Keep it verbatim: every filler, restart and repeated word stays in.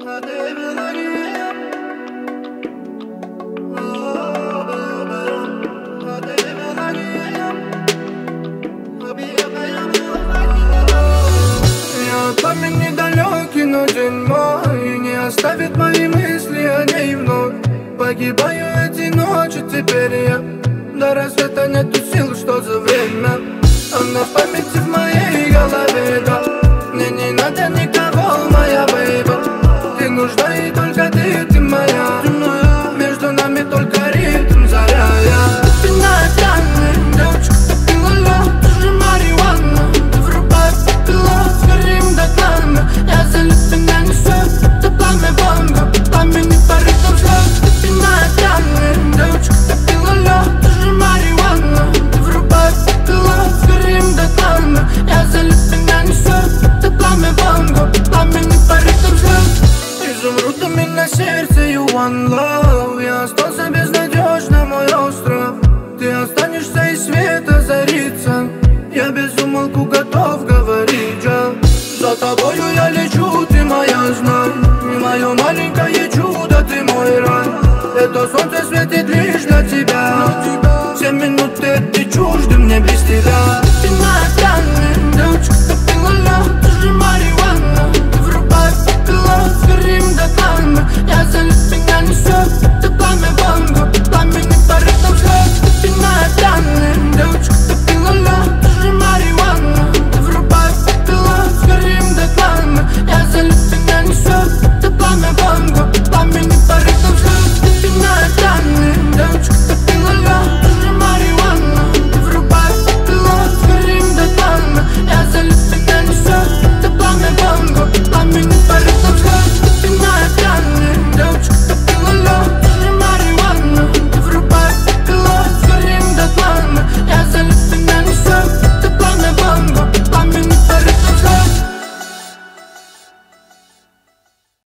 Пламень недалекий, но день мой не оставит мои мысли о ней вновь. Погибаю эти ночи, теперь я до рассвета нету сил, что за время. Она в памяти в моей голове, да. Мне не надо никого, моя бейба. Ты нужна и только ты, ты моя. Между нами только ритм, заря. Ты пьяная, пьяная девочка, ты пила лед, ты же марихуана. Ты врубай попила, сгорим до клана. Я залит, меня несет, это пламя бомба. Пламени по ритм слез. Ты пьяная, пьяная девочка, ты пила лед, ты же марихуана. Ты врубай попила, сгорим до клана. Я залит, меня несет, это пламя бомба. Пламени по ритм слез. Изумрудами на сердце, you one love.